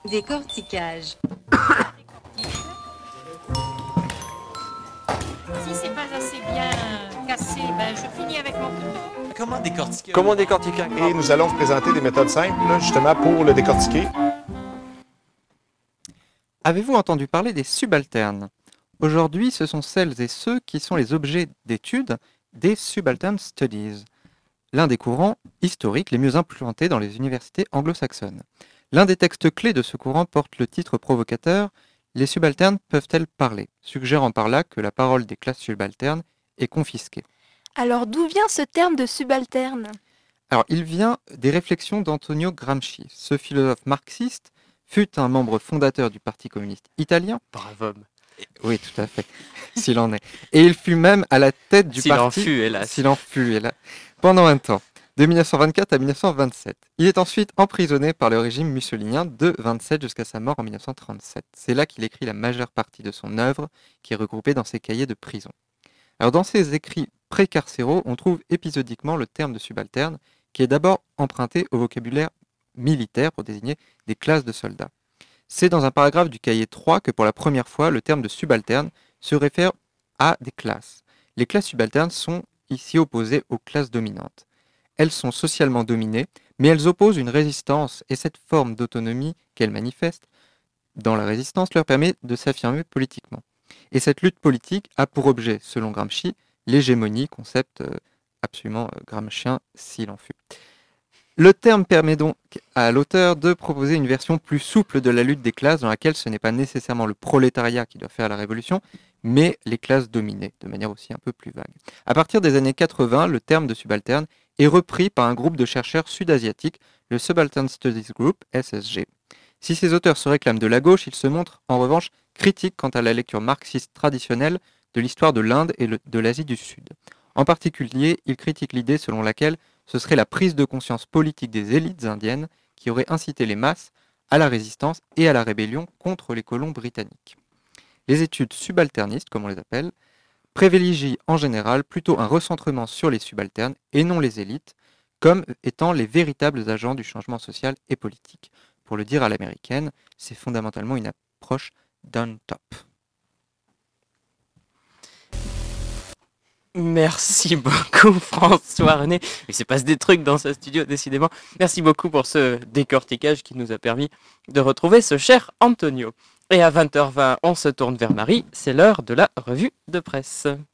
Décortiquage. Si c'est pas assez bien cassé, je finis avec mon couteau. Comment décortiquer un Et nous allons vous présenter des méthodes simples, justement, pour le décortiquer. Avez-vous entendu parler des subalternes? Aujourd'hui, ce sont celles et ceux qui sont les objets d'étude des Subaltern Studies, l'un des courants historiques les mieux implantés dans les universités anglo-saxonnes. L'un des textes clés de ce courant porte le titre provocateur « Les subalternes peuvent-elles parler ?», suggérant par là que la parole des classes subalternes est confisquée. Alors d'où vient ce terme de subalterne ? Alors, il vient des réflexions d'Antonio Gramsci. Ce philosophe marxiste fut un membre fondateur du Parti communiste italien. Brave homme. Oui, tout à fait, s'il en est. Et il fut même à la tête du S'il parti... en fut, hélas. S'il en fut, hélas. Pendant un temps, de 1924 à 1927. Il est ensuite emprisonné par le régime mussolinien de 27 jusqu'à sa mort en 1937. C'est là qu'il écrit la majeure partie de son œuvre, qui est regroupée dans ses cahiers de prison. Alors, dans ses écrits précarcéraux, on trouve épisodiquement le terme de subalterne, qui est d'abord emprunté au vocabulaire militaire pour désigner des classes de soldats. C'est dans un paragraphe du cahier 3 que pour la première fois, le terme de subalterne se réfère à des classes. Les classes subalternes sont ici opposées aux classes dominantes. Elles sont socialement dominées, mais elles opposent une résistance et cette forme d'autonomie qu'elles manifestent dans la résistance leur permet de s'affirmer politiquement. Et cette lutte politique a pour objet, selon Gramsci, l'hégémonie, concept absolument gramscien s'il en fut. Le terme permet donc à l'auteur de proposer une version plus souple de la lutte des classes dans laquelle ce n'est pas nécessairement le prolétariat qui doit faire la révolution, mais les classes dominées, de manière aussi un peu plus vague. À partir des années 80, le terme de subalterne est repris par un groupe de chercheurs sud-asiatiques, le Subaltern Studies Group, SSG. Si ces auteurs se réclament de la gauche, ils se montrent en revanche critiques quant à la lecture marxiste traditionnelle de l'histoire de l'Inde et de l'Asie du Sud. En particulier, ils critiquent l'idée selon laquelle ce serait la prise de conscience politique des élites indiennes qui aurait incité les masses à la résistance et à la rébellion contre les colons britanniques. Les études subalternistes, comme on les appelle, privilégient en général plutôt un recentrement sur les subalternes et non les élites, comme étant les véritables agents du changement social et politique. Pour le dire à l'américaine, c'est fondamentalement une approche down-top. Merci beaucoup François René. Il se passe des trucs dans ce studio décidément. Merci beaucoup pour ce décortiquage qui nous a permis de retrouver ce cher Antonio. Et à 20h20, on se tourne vers Marie, c'est l'heure de la revue de presse.